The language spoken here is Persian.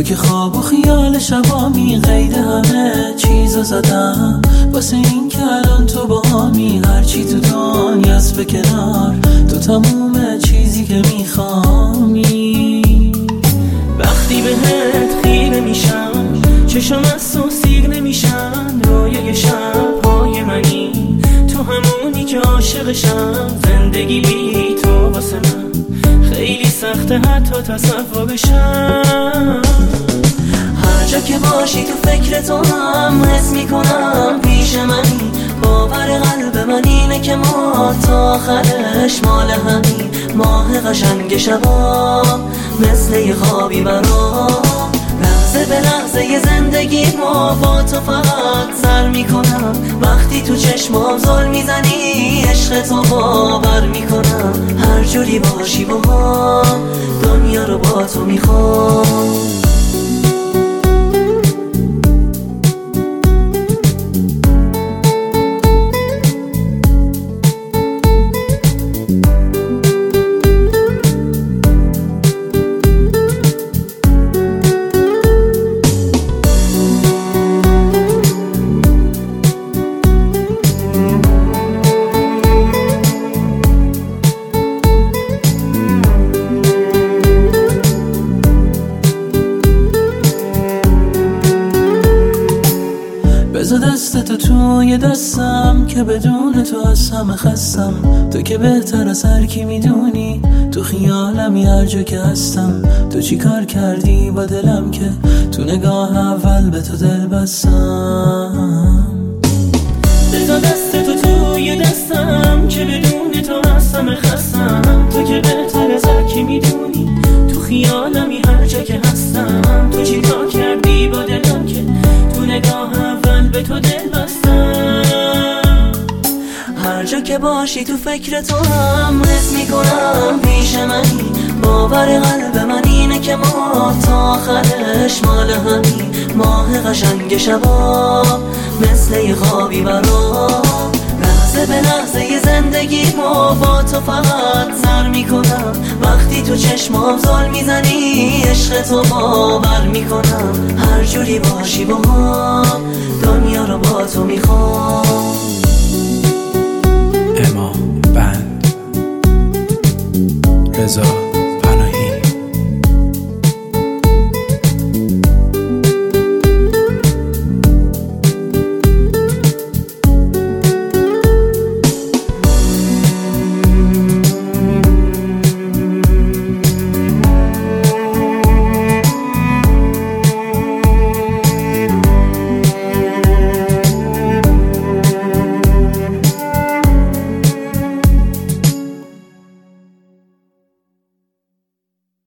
تو که خواب و خیال شبامی، قید همه چیزو زدم واسه این که الان تو با همی. هرچی تو دنیاست به کنار، تو تموم چیزی که میخوامی. وقتی بهت خیره میشم چشم از تو سیر نمیشن، رویای شبهای منی تو همونی که عاشقشم. زندگی بی تو واسه من خیلی سخته حتی تصورشم. هر جا که باشی تو فکر تو هم حس میکنم پیش منی. باور قلب من اینه که ما تا آخرش مال همین. ماه قشنگ شبا مثل یه خوابی برام، لحظه به لحظه زندگی ما با تو فقط سر میکنم. وقتی تو چشمام زل میزنی عشق تو باور میکنم. هر جوری باشی با هم دنیا رو با تو میخوام. بذار دست تو توی دستم که بدون تو از همه خستم. تو که بهتر از هر کی میدونی، تو خیالمی هر جا که هستم. تو چی کار کردی با دلم که تو نگاه اول به تو دل بستم. بذار دست تو توی دستم که بدون تو از همه خستم. تو که بهتر از هر کی میدونی، تو خیالمی هر جا که هستم. تو چی کار کردی با دلم که تو نگاه به تو دل بستم. هر جا که باشی تو فکر تو هم حس میکنم پیش منی. باور قلب من اینه که ما تا آخرش مال همین. ماه قشنگ شبا مثل یه خوابی برام، لحظه به لحظه زندگی ما با تو فقط سر میکنم. وقتی تو چشمام زل میزنی عشق تو باور میکنم. هر جوری باشی با هم دنیا رو با تو میخوام. امام بند رضا